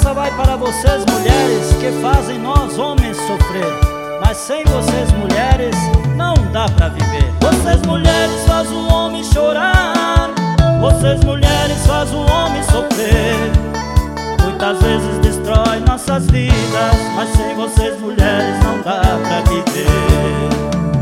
Essa vai para vocês, mulheres, que fazem nós homens sofrer. Mas sem vocês, mulheres, não dá pra viver. Vocês, mulheres, faz o homem chorar. Vocês, mulheres, faz o homem sofrer. Muitas vezes destrói nossas vidas, mas sem vocês, mulheres, não dá pra viver.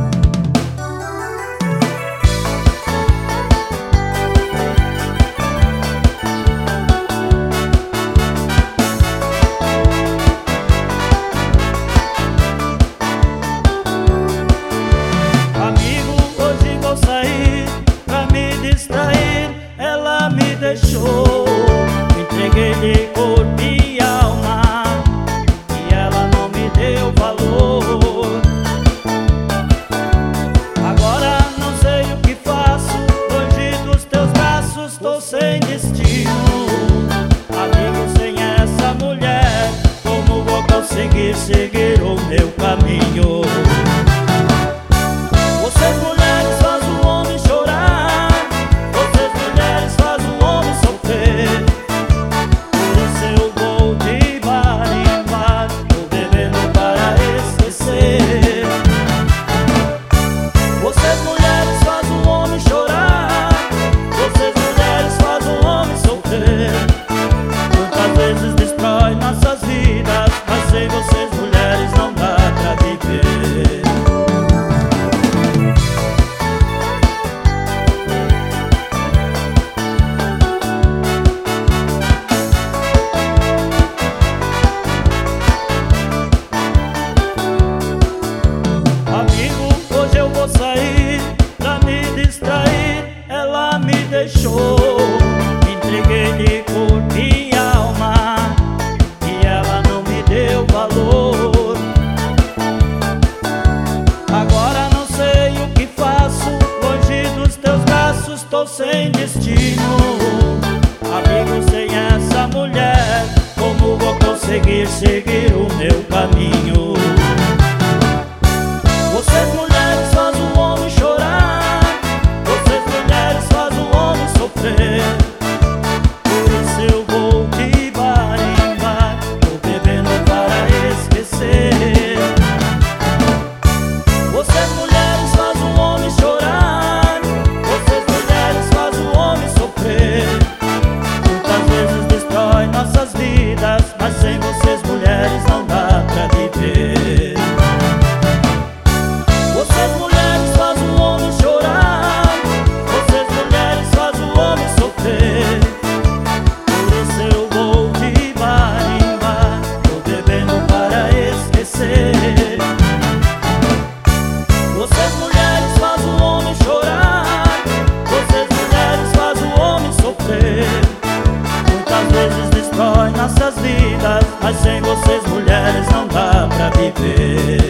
Ela me deixou, entreguei-lhe corpo e alma, e ela não me deu valor. Agora não sei o que faço, longe dos teus braços tô sem destino. Amigo, sem essa mulher, como vou conseguir seguir o meu caminho? Vocês, mulheres, faz o homem chorar. Vocês, mulheres, faz o homem sofrer. Por isso eu vou de bar em bar, tô bebendo para esquecer. Vocês, mulheres, faz o homem chorar. Vocês, mulheres, faz o homem sofrer. Muitas vezes destrói nossas vidas, mas sem vocês, mulheres, não dá pra viver. Hoje eu vou sair pra me distrair. Ela me deixou, entreguei-lhe corpo e alma, e ela não me deu valor. Agora não sei o que faço, longe dos teus braços tô sem destino. Amigo, sem essa mulher, como vou conseguir seguir o meu caminho? Vocês, mulheres, faz o homem chorar. Vocês, mulheres, faz o homem sofrer. Por isso eu vou de bar em bar, tô bebendo para esquecer. Vocês, mulheres, faz o homem chorar. Vocês, mulheres, faz o homem sofrer. Muitas vezes destrói nossas vidas, mas sem vocês, mulheres, não dá pra viver. Vocês, mulheres, faz o homem chorar. Vocês, mulheres, faz o homem sofrer. Por isso eu vou de bar em bar, tô bebendo para esquecer. Vocês, mulheres, faz o homem chorar. Vocês, mulheres, faz o homem sofrer. Muitas vezes destrói nossas vidas, mas sem vocês, mulheres, não dá pra viver.